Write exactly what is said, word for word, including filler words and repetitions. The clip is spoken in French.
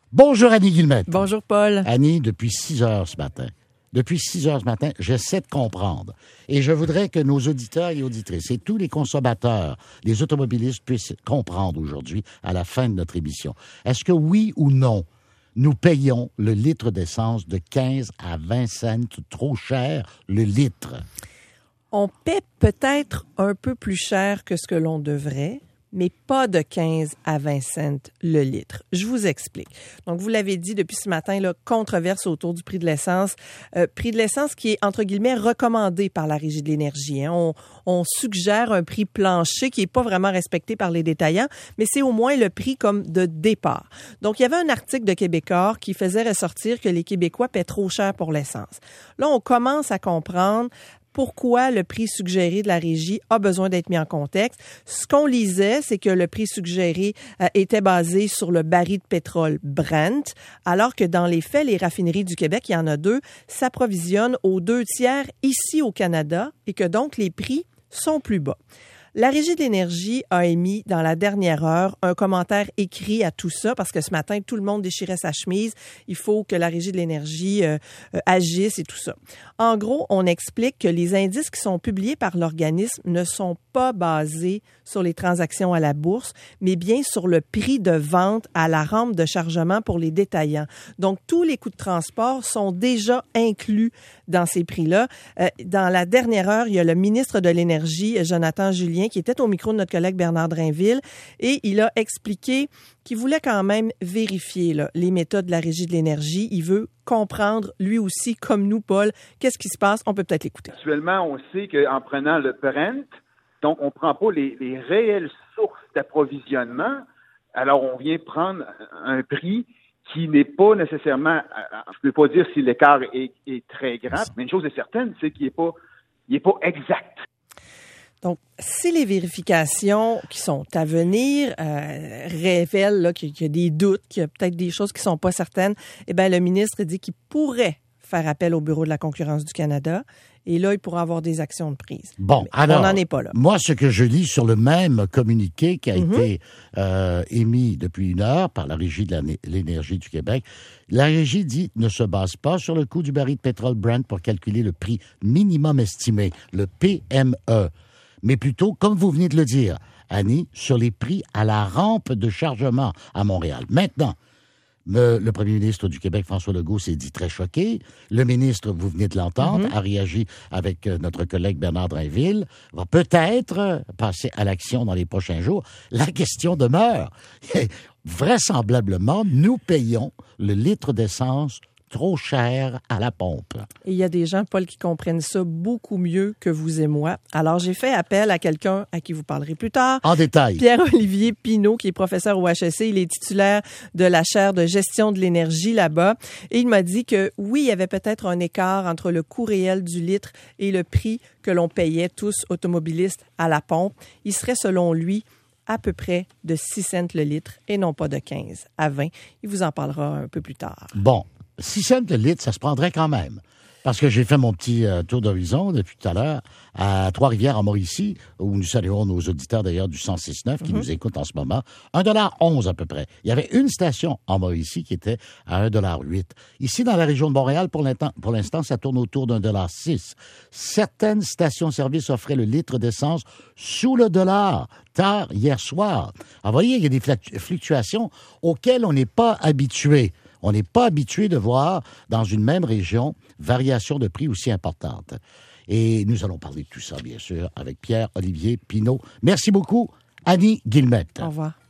Bonjour Annie Guillemette. Bonjour Paul. Annie, depuis six heures ce matin, depuis six heures ce matin, j'essaie de comprendre. Et je voudrais que nos auditeurs et auditrices et tous les consommateurs, les automobilistes puissent comprendre aujourd'hui, à la fin de notre émission. Est-ce que oui ou non, nous payons le litre d'essence de quinze à vingt cents trop cher le litre? On paie peut-être un peu plus cher que ce que l'on devrait, mais pas de quinze à vingt cents le litre. Je vous explique. Donc, vous l'avez dit depuis ce matin, là, controverse autour du prix de l'essence. Euh, prix de l'essence qui est, entre guillemets, recommandé par la Régie de l'énergie. Hein. On, on suggère un prix plancher qui n'est pas vraiment respecté par les détaillants, mais c'est au moins le prix comme de départ. Donc, il y avait un article de Québecor qui faisait ressortir que les Québécois paient trop cher pour l'essence. Là, on commence à comprendre pourquoi le prix suggéré de la Régie a besoin d'être mis en contexte. Ce qu'on lisait, c'est que le prix suggéré euh, était basé sur le baril de pétrole Brent, alors que dans les faits, les raffineries du Québec, il y en a deux, s'approvisionnent aux deux tiers ici au Canada et que donc les prix sont plus bas. La Régie de l'énergie a émis dans la dernière heure un commentaire écrit à tout ça parce que ce matin, tout le monde déchirait sa chemise. Il faut que la Régie de l'énergie euh, euh, agisse et tout ça. En gros, on explique que les indices qui sont publiés par l'organisme ne sont pas basés sur les transactions à la bourse, mais bien sur le prix de vente à la rampe de chargement pour les détaillants. Donc, tous les coûts de transport sont déjà inclus dans ces prix-là. Euh, dans la dernière heure, il y a le ministre de l'Énergie, Jonathan Julien, qui était au micro de notre collègue Bernard Drainville, et il a expliqué qu'il voulait quand même vérifier là, les méthodes de la Régie de l'énergie. Il veut comprendre, lui aussi, comme nous, Paul, qu'est-ce qui se passe. On peut peut-être l'écouter. Actuellement, on sait qu'en prenant le Brent, donc on ne prend pas les, les réelles sources d'approvisionnement, alors on vient prendre un prix qui n'est pas nécessairement, je ne peux pas dire si l'écart est, est très grand, mais une chose est certaine, c'est qu'il n'est pas, il est pas exact. Donc, si les vérifications qui sont à venir euh, révèlent là, qu'il y a des doutes, qu'il y a peut-être des choses qui ne sont pas certaines, eh bien, le ministre dit qu'il pourrait faire appel au Bureau de la concurrence du Canada. Et là, il pourra avoir des actions de prise. Bon, mais alors, on n'en est pas là. Moi, ce que je lis sur le même communiqué qui a mm-hmm. été euh, émis depuis une heure par la Régie de la, l'énergie du Québec, la Régie dit ne se base pas sur le coût du baril de pétrole Brent pour calculer le prix minimum estimé, le P M E, mais plutôt, comme vous venez de le dire, Annie, sur les prix à la rampe de chargement à Montréal. Maintenant, Le, le premier ministre du Québec, François Legault, s'est dit très choqué. Le ministre, vous venez de l'entendre, mm-hmm. a réagi avec euh, notre collègue Bernard Drainville, va peut-être euh, passer à l'action dans les prochains jours. La question demeure. Vraisemblablement, nous payons le litre d'essence trop cher à la pompe. Et il y a des gens, Paul, qui comprennent ça beaucoup mieux que vous et moi. Alors, j'ai fait appel à quelqu'un à qui vous parlerez plus tard. En détail. Pierre-Olivier Pinault, qui est professeur au H E C. Il est titulaire de la chaire de gestion de l'énergie là-bas. Et il m'a dit que oui, il y avait peut-être un écart entre le coût réel du litre et le prix que l'on payait tous automobilistes à la pompe. Il serait, selon lui, à peu près de six cents le litre et non pas de quinze à vingt. Il vous en parlera un peu plus tard. Bon. six cents le litre, ça se prendrait quand même. Parce que j'ai fait mon petit euh, tour d'horizon depuis tout à l'heure à Trois-Rivières, en Mauricie, où nous saluons nos auditeurs d'ailleurs du cent six neuf qui mm-hmm. nous écoutent en ce moment. un dollar onze à peu près. Il y avait une station en Mauricie qui était à un dollar huit. Ici, dans la région de Montréal, pour l'instant, pour l'instant ça tourne autour d'un dollar six. Certaines stations-service offraient le litre d'essence sous le dollar, tard hier soir. Alors, vous voyez, il y a des fluctuations auxquelles on n'est pas habitué. On n'est pas habitué de voir dans une même région variations de prix aussi importantes. Et nous allons parler de tout ça, bien sûr, avec Pierre-Olivier Pinault. Merci beaucoup, Annie Guillemette. Au revoir.